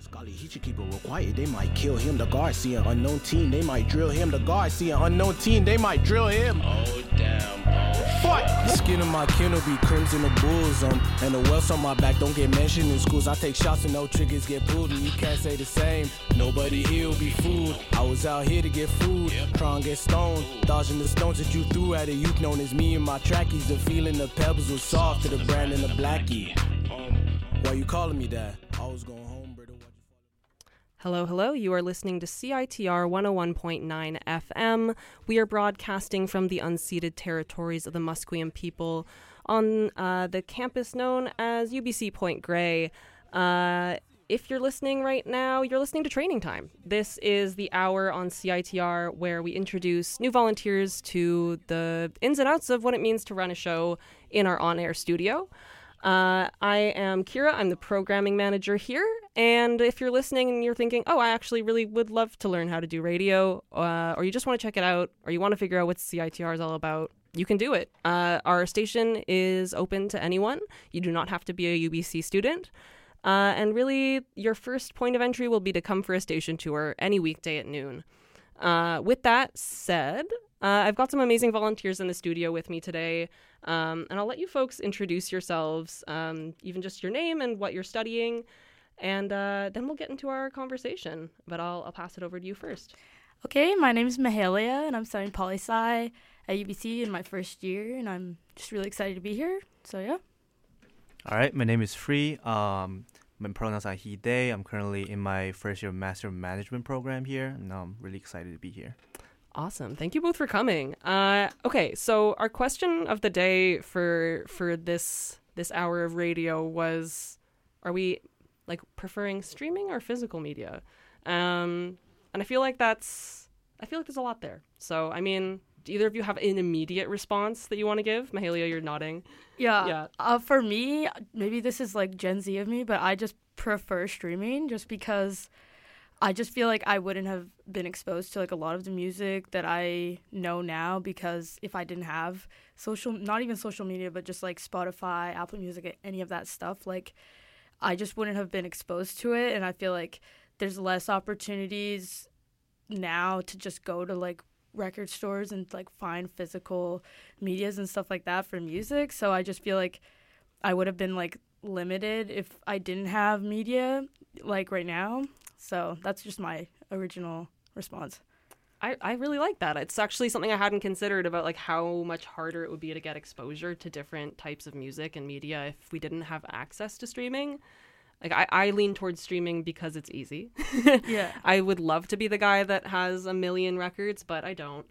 Scully, he should keep it real quiet. They might kill him. The guard see an unknown team. They might drill him. The guard see an unknown team. They might drill him. Oh, damn. Fight! The skin of my kennel be crimson the bulls and the welts on my back don't get mentioned in schools. I take shots and no triggers get pulled, and you can't say the same. Nobody here will be fooled. I was out here to get food, trying to get stoned, dodging the stones that you threw at a youth known as me and my trackies. The feeling the pebbles was soft to the brand and the blackie. Why you calling me that? I was going home, brother. Hello, hello. You are listening to CITR 101.9 FM. We are broadcasting from the unceded territories of the Musqueam people on the campus known as UBC Point Grey. If you're listening right now, you're listening to Training Time. This is the hour on CITR where we introduce new volunteers to the ins and outs of what it means to run a show in our on-air studio. I am Kira. I'm the programming manager here. And if you're listening and you're thinking, oh, I actually really would love to learn how to do radio, or you just want to check it out, or you want to figure out what CITR is all about, you can do it. Our station is open to anyone. You do not have to be a UBC student. And really, your first point of entry will be to come for a station tour any weekday at noon. With that said, I've got some amazing volunteers in the studio with me today. And I'll let you folks introduce yourselves, even just your name and what you're studying. And then we'll get into our conversation. But I'll pass it over to you first. Okay, my name is Mahalia, and I'm studying poli-sci at UBC in my first year. And I'm just really excited to be here. So, yeah. All right, my name is Free. My pronouns are he, they. I'm currently in my first year Master of Management program here. And I'm really excited to be here. Awesome. Thank you both for coming. Okay, so our question of the day for this hour of radio was, are we preferring streaming or physical media? And I feel like there's a lot there. So, I mean, do either of you have an immediate response that you want to give? Mahalia, you're nodding. Yeah. For me, maybe this is like Gen Z of me, but I just prefer streaming just because I just feel like I wouldn't have been exposed to like a lot of the music that I know now, because if I didn't have not even social media, but just like Spotify, Apple Music, any of that stuff, like I just wouldn't have been exposed to it. And I feel like there's less opportunities now to just go to like record stores and like find physical medias and stuff like that for music. So I just feel like I would have been like limited if I didn't have media like right now. So that's just my original response. I really like that. It's actually something I hadn't considered about like how much harder it would be to get exposure to different types of music and media if we didn't have access to streaming. Like I lean towards streaming because it's easy. Yeah. I would love to be the guy that has a million records, but I don't.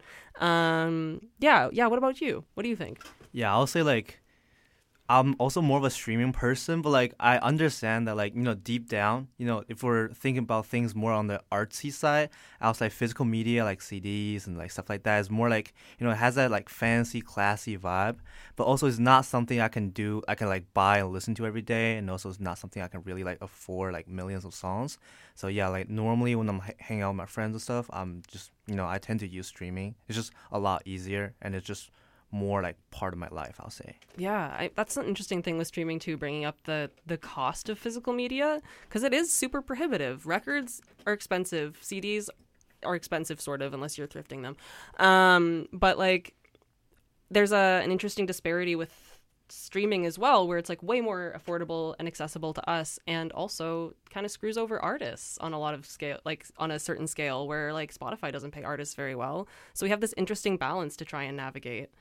Yeah. What about you? What do you think? Yeah, I'll say like I'm also more of a streaming person, but like I understand that like, deep down, if we're thinking about things more on the artsy side, outside physical media like CDs and like stuff like that is more like, it has that like fancy, classy vibe, but also it's not something I can like buy and listen to every day, and also it's not something I can really like afford like millions of songs. So yeah, like normally when I'm hanging out with my friends and stuff, I'm just, I tend to use streaming. It's just a lot easier, and it's just more like part of my life, I'll say. Yeah, that's an interesting thing with streaming too, bringing up the cost of physical media, because it is super prohibitive. Records are expensive. CDs are expensive, sort of, unless you're thrifting them. But like, there's an interesting disparity with streaming as well, where it's like way more affordable and accessible to us, and also kind of screws over artists on a lot of scale, like on a certain scale where like Spotify doesn't pay artists very well. So we have this interesting balance to try and navigate.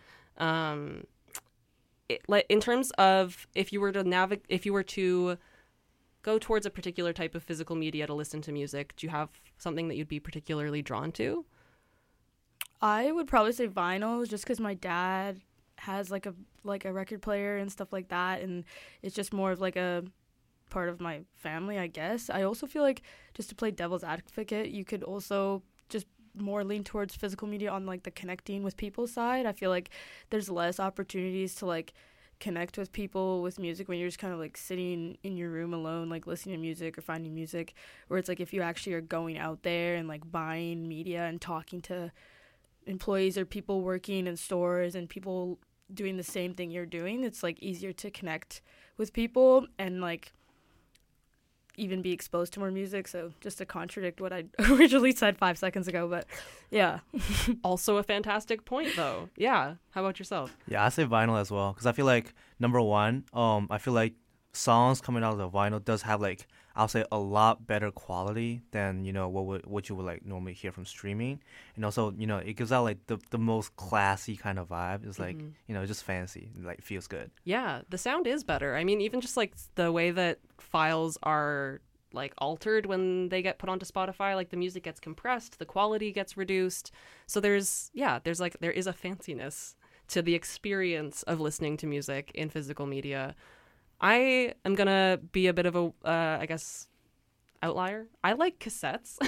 In terms of if you were to go towards a particular type of physical media to listen to music, do you have something that you'd be particularly drawn to? I would probably say vinyl, just because my dad has like a record player and stuff like that, and it's just more of like a part of my family, I guess. I also feel like, just to play devil's advocate, you could also just more lean towards physical media on like the connecting with people side. I feel like there's less opportunities to like connect with people with music when you're just kind of like sitting in your room alone, like listening to music or finding music, where it's like if you actually are going out there and like buying media and talking to employees or people working in stores and people doing the same thing you're doing, it's like easier to connect with people. And like even be exposed to more music. So just to contradict what I originally said 5 seconds ago, but yeah. Also a fantastic point, though. Yeah. How about yourself? Yeah, I say vinyl as well because I feel like number one, I feel like songs coming out of the vinyl does have like I'll say a lot better quality than what you would like normally hear from streaming, and also it gives out like the most classy kind of vibe. It's like just fancy, like feels good. Yeah, the sound is better. I mean, even just like the way that files are like altered when they get put onto Spotify, like the music gets compressed, the quality gets reduced. So there is a fanciness to the experience of listening to music in physical media. I am going to be a bit of a, I guess, outlier. I like cassettes,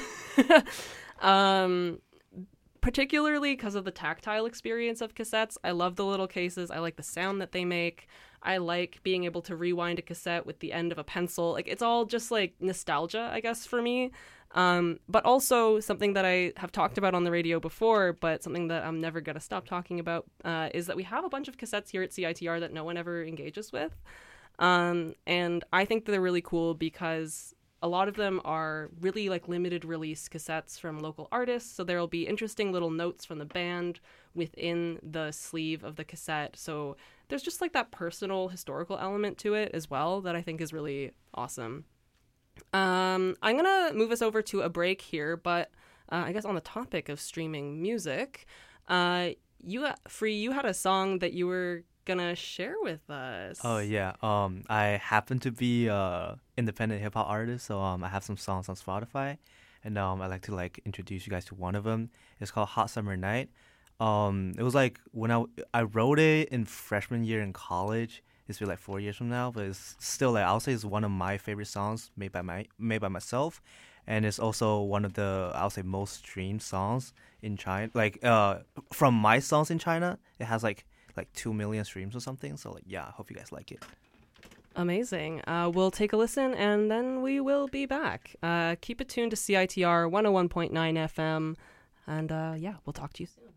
particularly because of the tactile experience of cassettes. I love the little cases. I like the sound that they make. I like being able to rewind a cassette with the end of a pencil. Like, it's all just like nostalgia, I guess, for me. But also something that I have talked about on the radio before, but something that I'm never going to stop talking about, is that we have a bunch of cassettes here at CITR that no one ever engages with. And I think they're really cool because a lot of them are really like limited release cassettes from local artists. So there'll be interesting little notes from the band within the sleeve of the cassette. So there's just like that personal historical element to it as well that I think is really awesome. I'm going to move us over to a break here, but I guess on the topic of streaming music, Free, you had a song that you were gonna share with us. Oh yeah. I happen to be independent hip hop artist, so I have some songs on Spotify, and I like to like introduce you guys to one of them. It's called Hot Summer Night. It was like when I wrote it in freshman year in college. It's been like 4 years from now, but it's still like I'll say it's one of my favorite songs made by myself, and it's also one of the I'll say most streamed songs in China. Like from my songs in China, it has like 2 million streams or something. So like yeah, I hope you guys like it. Amazing. We'll take a listen and then we will be back. Keep it tuned to CITR 101.9 FM, and yeah, we'll talk to you soon.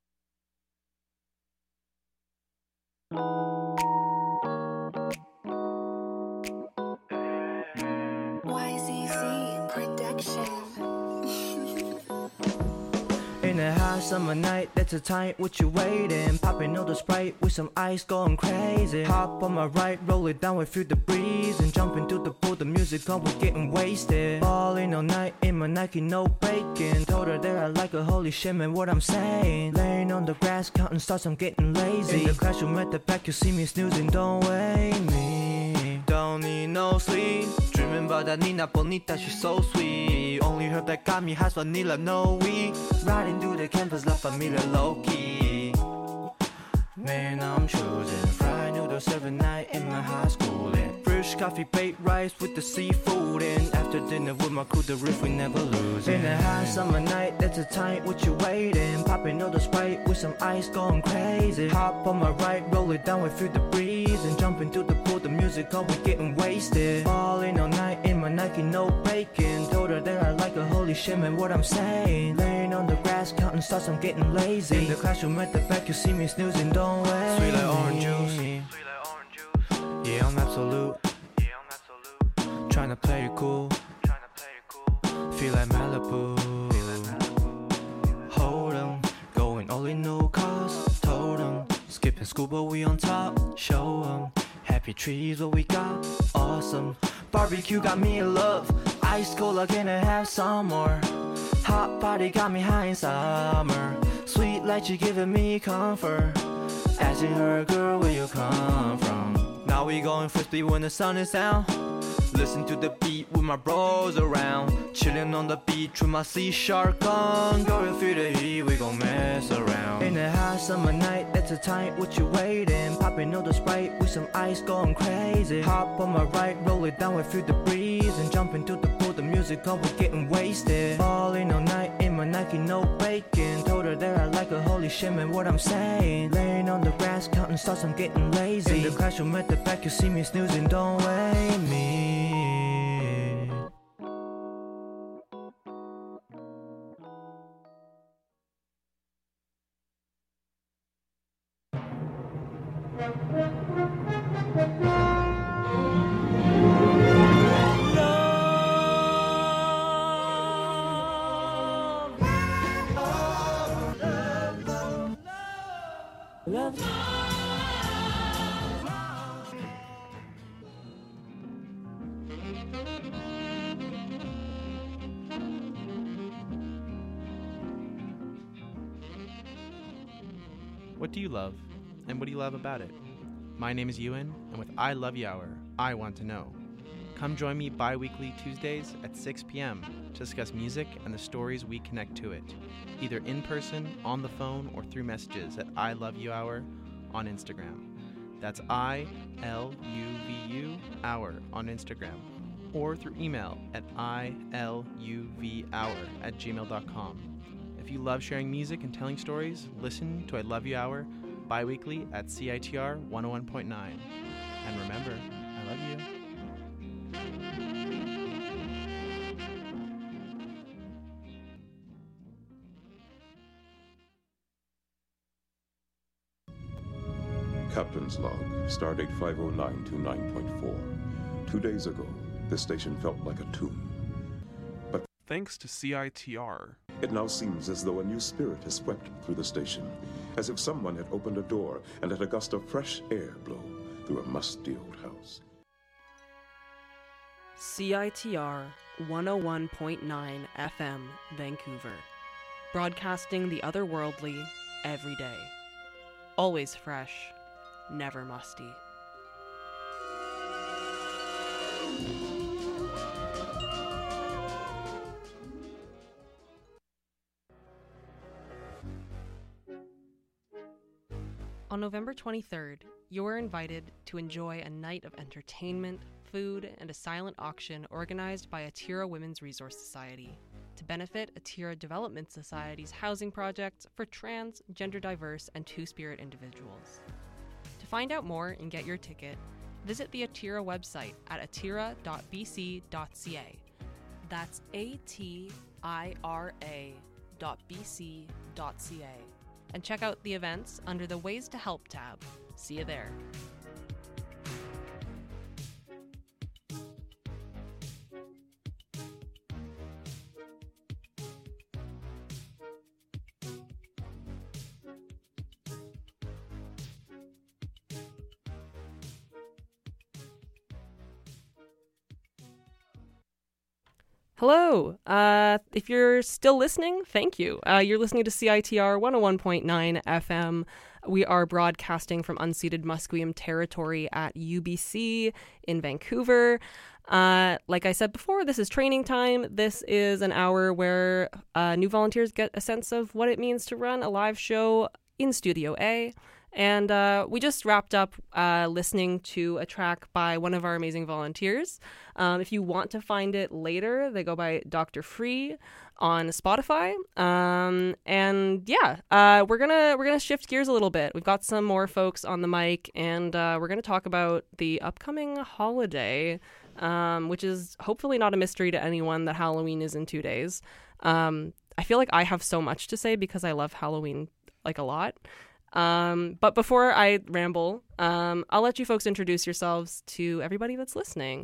YZZ Production. In a hot summer night, that's the time what you waiting. Popping all the Sprite with some ice going crazy. Hop on my right, roll it down, we feel the breeze. And jump into the pool, the music on, we're getting wasted. Balling all night in my Nike, no breaking. Told her that I like her, holy shit man, what I'm saying. Laying on the grass, counting stars, I'm getting lazy. In the classroom at the back, you see me snoozing, don't wake me. Don't need no sleep. Dreaming about that Nina Bonita, she's so sweet. Only her that got me has vanilla, no weed. Riding through the campus, La Familia low-key. Man, I'm choosing fried noodles every night in my high school. And fresh coffee, baked rice with the seafood. And after dinner with my crew, the riff we never lose. In a hot summer night, that's the time what you waiting. Popping all the Sprite with some ice going crazy. Hop on my right, roll it down, we feel the breeze. And jump into the pool, the music on, we getting wasted. Balling all night in my Nike, no breaking. Told her that I like her, holy shit man, what I'm saying. Laying on the grass, counting stars, I'm getting lazy. In the classroom at the back, you see me snoozing, don't wait. Sweet like orange juice. Yeah, I'm absolute. Tryna play it cool. Feel like Malibu. Hold 'em, going all in new cars. Told 'em, skipping school but we on top. Show 'em, happy trees what we got. Awesome, barbecue got me in love. Ice cold, I gonna have some more. Hot body got me high in summer. Sweet like you giving me comfort. Asking her, girl, where you come from? Now we going frisbee when the sun is down. Listen to the beat with my bros around. Chilling on the beach with my sea shark on. Girl, you feel the heat, we gon' mess around. In a hot summer night, that's the time what you waiting. Popping all the Sprite with some ice going crazy. Hop on my right, roll it down, we feel the breeze. And jump into the pool, the music on, we're getting wasted. Balling all night in my Nike, no breaking. Told her that I like her, holy shit man, what I'm saying. Laying on the grass, counting stars, I'm getting lazy. In the classroom at the back, you see me snoozing, don't wake me. What do you love, and what do you love about it? My name is Ewan, and with I Love You Hour, I want to know. Come join me bi-weekly Tuesdays at 6 p.m. to discuss music and the stories we connect to it, either in person, on the phone, or through messages at I Love You Hour on Instagram. That's ILUVU Hour on Instagram, or through email at iluvhour@gmail.com. If you love sharing music and telling stories, listen to I Love You Hour bi-weekly at CITR 101.9. And remember, I love you. Captain's log, stardate 50929.4. 2 days ago, this station felt like a tomb. But thanks to CITR, it now seems as though a new spirit has swept through the station, as if someone had opened a door and let a gust of fresh air blow through a musty old house. CITR 101.9 FM, Vancouver. Broadcasting the otherworldly every day. Always fresh, never musty. On November 23rd, you are invited to enjoy a night of entertainment, food, and a silent auction organized by Atira Women's Resource Society to benefit Atira Development Society's housing projects for trans, gender diverse, and two-spirit individuals. To find out more and get your ticket, visit the Atira website at atira.bc.ca. That's atira.bc.ca. And check out the events under the Ways to Help tab. See you there. Hello. If you're still listening, thank you. You're listening to CITR 101.9 FM. We are broadcasting from unceded Musqueam territory at UBC in Vancouver. Like I said before, this is training time. This is an hour where new volunteers get a sense of what it means to run a live show in Studio A. And we just wrapped up listening to a track by one of our amazing volunteers. If you want to find it later, they go by Dr. Free on Spotify. And yeah, we're gonna shift gears a little bit. We've got some more folks on the mic, and we're gonna talk about the upcoming holiday, which is hopefully not a mystery to anyone that Halloween is in 2 days. I feel like I have so much to say because I love Halloween like a lot. But before I ramble, I'll let you folks introduce yourselves to everybody that's listening.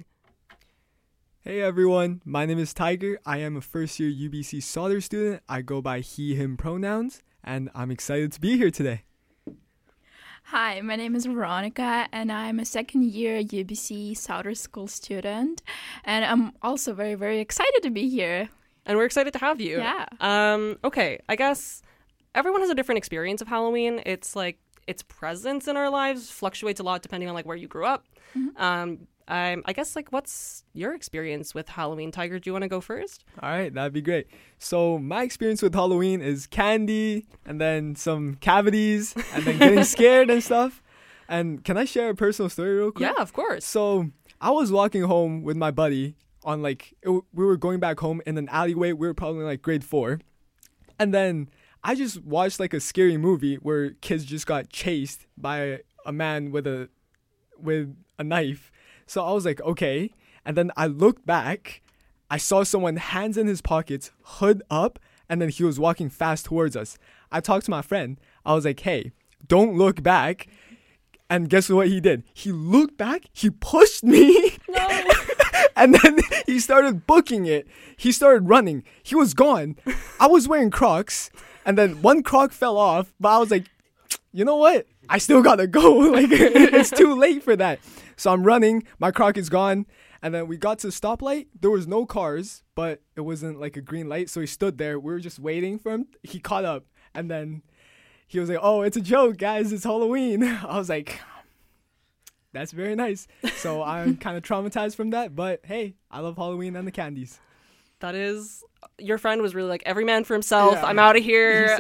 Hey everyone, my name is Tiger. I am a first year UBC Sauder student. I go by he, him pronouns, and I'm excited to be here today. Hi, my name is Veronica, and I'm a second year UBC Sauder School student, and I'm also very, very excited to be here. And we're excited to have you. Yeah. Okay, I guess everyone has a different experience of Halloween. It's like its presence in our lives fluctuates a lot depending on like where you grew up. Mm-hmm. I guess like what's your experience with Halloween? Tiger, do you want to go first? All right, that'd be great. So my experience with Halloween is candy and then some cavities and then getting scared and stuff. And can I share a personal story real quick? Yeah, of course. So I was walking home with my buddy on we were going back home in an alleyway. We were probably like grade 4. And then I just watched like a scary movie where kids just got chased by a man with a knife. So I was like, okay. And then I looked back. I saw someone hands in his pockets, hood up, and then he was walking fast towards us. I talked to my friend. I was like, hey, don't look back. And guess what he did? He looked back. He pushed me. No. And then he started booking it. He started running. He was gone. I was wearing Crocs. And then one Croc fell off. But I was like, you know what? I still got to go. Like, it's too late for that. So I'm running. My Croc is gone. And then we got to the stoplight. There was no cars, but it wasn't like a green light. So he stood there. We were just waiting for him. He caught up. And then he was like, "Oh, it's a joke, guys. It's Halloween." I was like, "That's very nice." So I'm kind of traumatized from that. But hey, I love Halloween and the candies. That is, your friend was really like, every man for himself. Yeah. I'm out of here.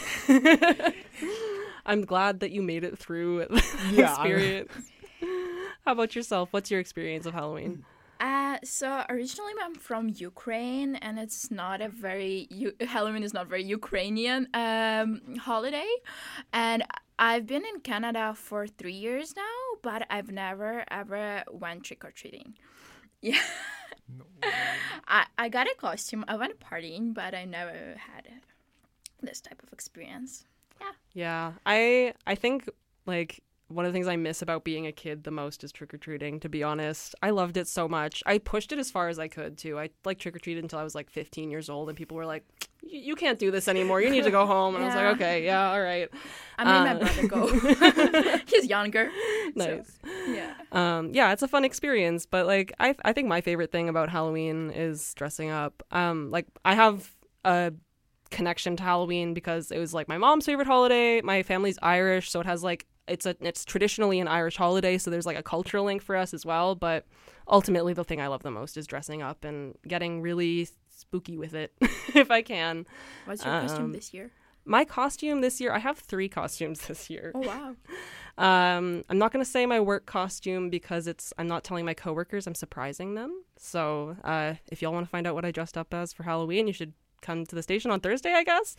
I'm glad that you made it through the experience. How about yourself? What's your experience of Halloween? So originally I'm from Ukraine, and it's not a very Halloween is not very Ukrainian holiday, and I've been in Canada for 3 years now, but I've never ever went trick-or-treating. Yeah. No. I got a costume. I went partying, but I never had this type of experience. Yeah, I think like one of the things I miss about being a kid the most is trick-or-treating, to be honest. I loved it so much. I pushed it as far as I could, too. I like trick-or-treated until I was like 15 years old, and people were like, you can't do this anymore. You need to go home. And I was like, okay, yeah, all right. I made my brother go. He's younger. Nice. So, yeah. Yeah, it's a fun experience, but like I think my favorite thing about Halloween is dressing up. Like I have a connection to Halloween because it was like my mom's favorite holiday. My family's Irish, so it has like it's traditionally an Irish holiday, so there's like a cultural link for us as well. But ultimately, the thing I love the most is dressing up and getting really spooky with it, if I can. What's your costume this year? My costume this year, I have 3 costumes this year. Oh wow! I'm not going to say my work costume because I'm not telling my coworkers. I'm surprising them. So if y'all want to find out what I dressed up as for Halloween, you should come to the station on Thursday, I guess.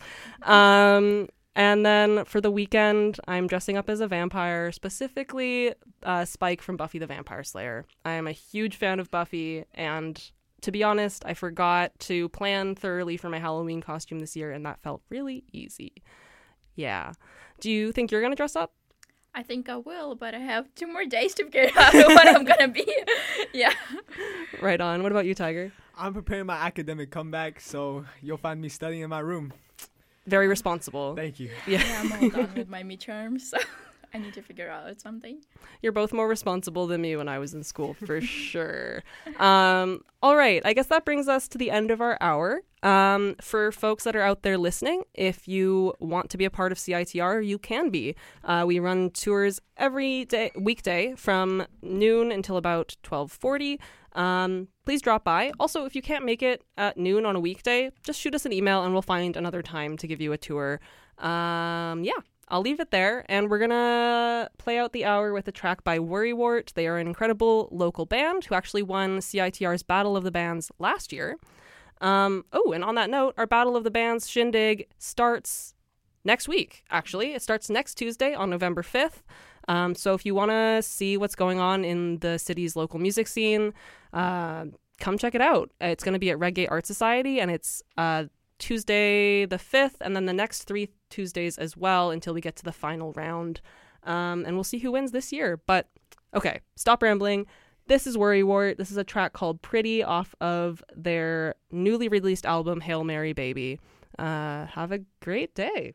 And then for the weekend, I'm dressing up as a vampire, specifically Spike from Buffy the Vampire Slayer. I am a huge fan of Buffy, and to be honest, I forgot to plan thoroughly for my Halloween costume this year, and that felt really easy. Yeah. Do you think you're going to dress up? I think I will, but I have 2 more days to figure out what I'm going to be. Yeah. Right on. What about you, Tiger? I'm preparing my academic comeback, so you'll find me studying in my room. Very responsible. Thank you. Yeah, I'm all done with my midterms, so I need to figure out something. You're both more responsible than me when I was in school, for sure. All right, I guess that brings us to the end of our hour. For folks that are out there listening, if you want to be a part of CITR, you can be. We run tours every weekday from noon until about 12:40. Please drop by. Also, if you can't make it at noon on a weekday, just shoot us an email and we'll find another time to give you a tour. Yeah, I'll leave it there. And we're going to play out the hour with a track by Worrywart. They are an incredible local band who actually won CITR's Battle of the Bands last year. And on that note, our Battle of the Bands shindig starts next week, actually. It starts next Tuesday on November 5th. So if you want to see what's going on in the city's local music scene, come check it out. It's going to be at Redgate Art Society, and it's Tuesday the 5th, and then the next 3 Tuesdays as well until we get to the final round. And we'll see who wins this year. But, okay, stop rambling. This is Worrywart. This is a track called Pretty off of their newly released album, Hail Mary Baby. Have a great day.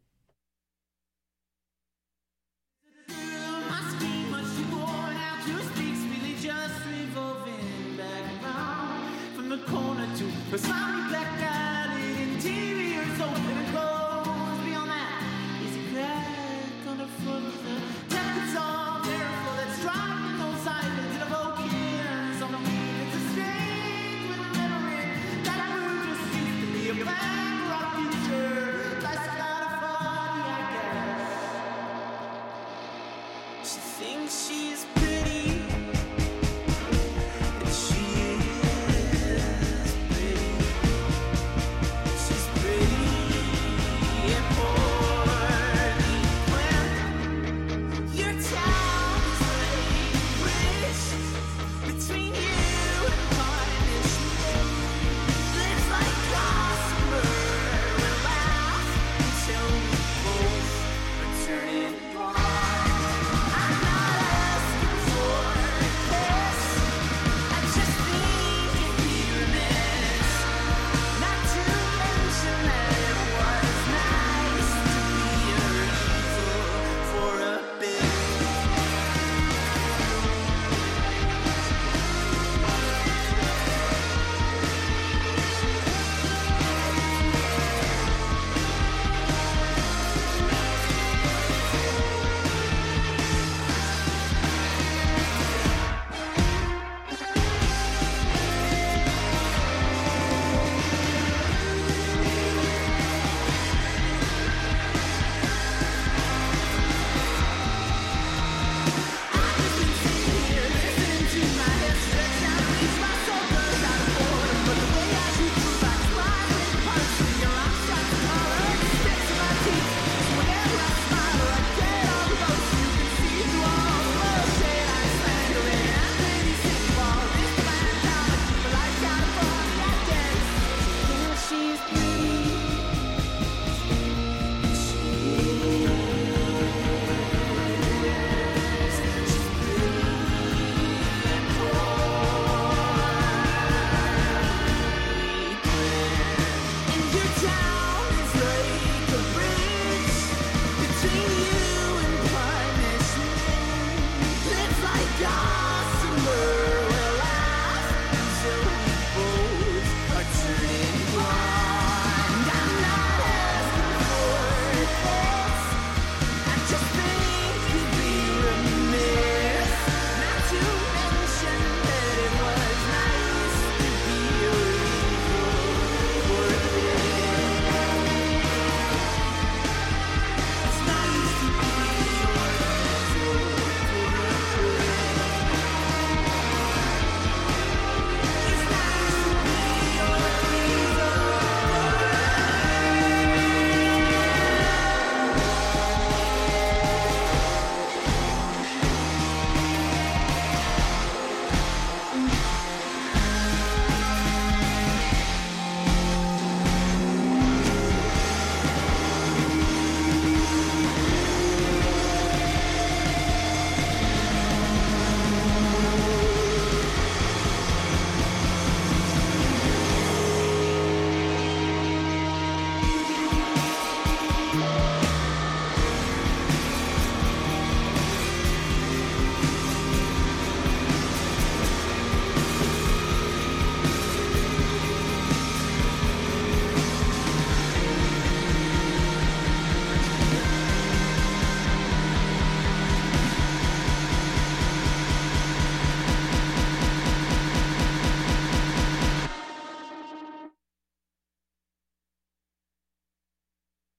Cause I'm